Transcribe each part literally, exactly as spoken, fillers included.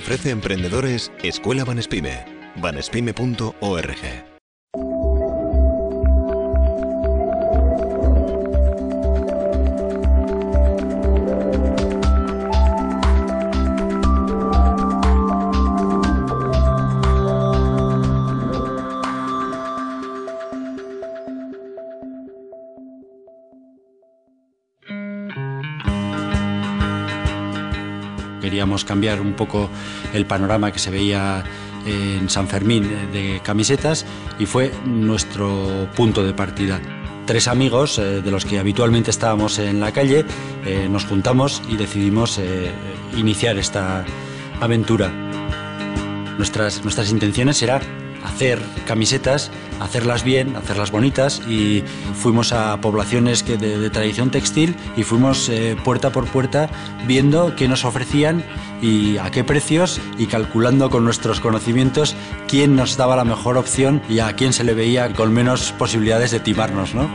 ofrece emprendedores Escuela Banespime. banespime punto org. Queríamos cambiar un poco el panorama que se veía en San Fermín de camisetas y fue nuestro punto de partida. Tres amigos, eh, de los que habitualmente estábamos en la calle, eh, nos juntamos y decidimos eh, iniciar esta aventura. Nuestras, nuestras intenciones era hacer camisetas, hacerlas bien, hacerlas bonitas, y fuimos a poblaciones que de, de tradición textil y fuimos eh, puerta por puerta viendo qué nos ofrecían y a qué precios, y calculando con nuestros conocimientos quién nos daba la mejor opción y a quién se le veía con menos posibilidades de timarnos, ¿no?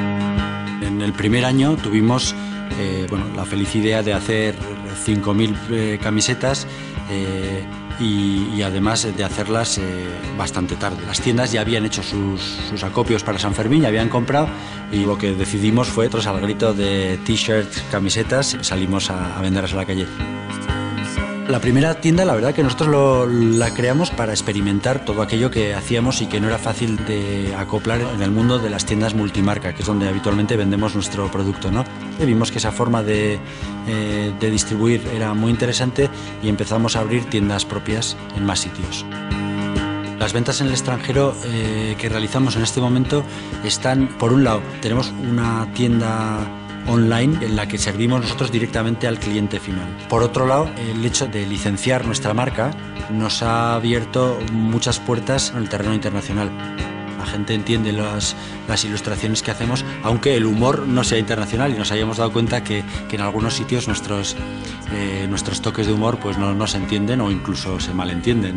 En el primer año tuvimos eh, bueno, la feliz idea de hacer cinco mil eh, camisetas eh, Y, y además de hacerlas eh, bastante tarde. Las tiendas ya habían hecho sus, sus acopios para San Fermín, ya habían comprado, y lo que decidimos fue, tras al grito de t-shirts, camisetas, salimos a, a venderlas a la calle. La primera tienda, la verdad que nosotros lo, la creamos para experimentar todo aquello que hacíamos y que no era fácil de acoplar en el mundo de las tiendas multimarca, que es donde habitualmente vendemos nuestro producto, ¿no? Y vimos que esa forma de, eh, de distribuir era muy interesante y empezamos a abrir tiendas propias en más sitios. Las ventas en el extranjero eh, que realizamos en este momento están, por un lado, tenemos una tienda online en la que servimos nosotros directamente al cliente final. Por otro lado, el hecho de licenciar nuestra marca nos ha abierto muchas puertas en el terreno internacional. La gente entiende las, las ilustraciones que hacemos, aunque el humor no sea internacional, y nos hayamos dado cuenta que, que en algunos sitios nuestros, eh, nuestros toques de humor pues no, no se entienden o incluso se malentienden.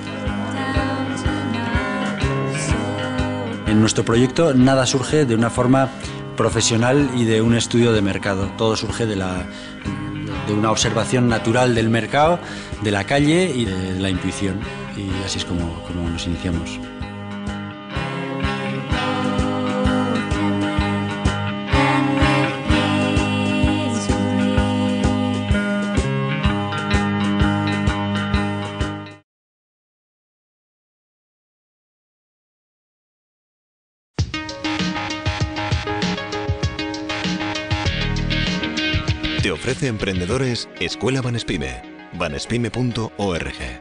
En nuestro proyecto nada surge de una forma profesional y de un estudio de mercado. Todo surge de, la, de una observación natural del mercado, de la calle y de la intuición. Y así es como, como nos iniciamos. Te ofrece emprendedores Escuela Banespime. banespime punto org.